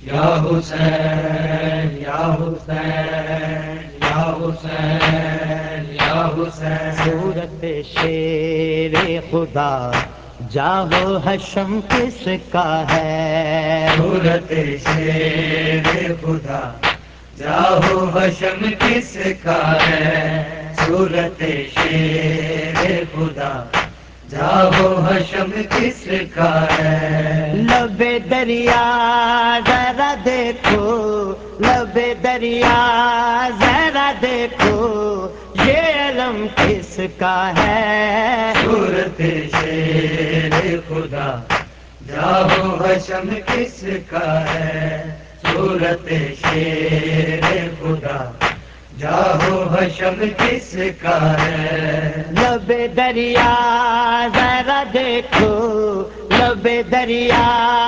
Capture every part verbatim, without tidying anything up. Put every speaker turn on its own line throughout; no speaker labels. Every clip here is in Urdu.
یا حسین یا حسین یا حسین یا حسین
صورت شیر خدا جاہو حشم کس کا ہے؟
صورت شیر خدا جاہو حشم کس کا ہے؟ صورت شیر خدا جاہو حشم کس کا ہے؟
لب دریا ذرا دیکھو، لب دریا ذرا دیکھو، یہ علم کس کا ہے؟
صورت شیر خدا جاہو حشم کس کا ہے؟ صورت شیر خدا جاہو حشم کس کا ہے؟
لب دریا ذرا دیکھو، لب دریا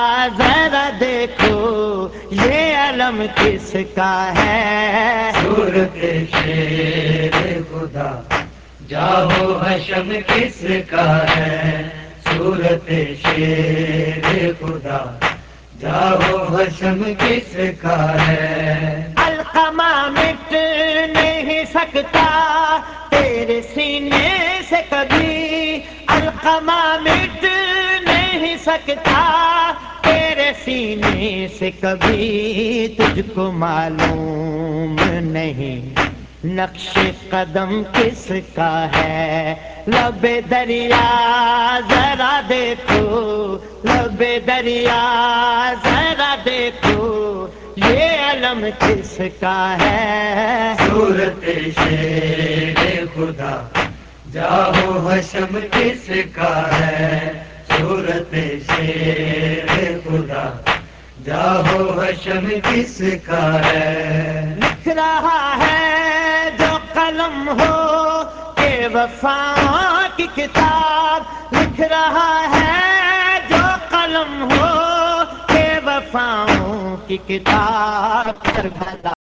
ذرا دیکھو، یہ علم کس کا ہے؟
صورت شیر خدا جاہو حشم کس کا ہے؟ صورت شیر خدا جاہو حشم کس کا ہے؟
علقمہ مٹ نہیں سکتا تیرے سینے سے کبھی، علقمہ مٹ نہیں سکتا تیرے سینے سے کبھی، تجھ کو معلوم نہیں نقش قدم کس کا ہے؟ لب دریا ذرا دیکھو، لب دریا ذرا دیکھو، یہ علم کس کا ہے؟
صورت شیر خدا جاہو حشم کس کا ہے؟ صورت شیر خدا جاہو حشم کس کا ہے؟
لکھ رہا ہے جو قلم ہو کہ وفا کی کتاب، لکھ رہا ہے جو قلم ہو کہ وفاؤں کی کتاب، کربلا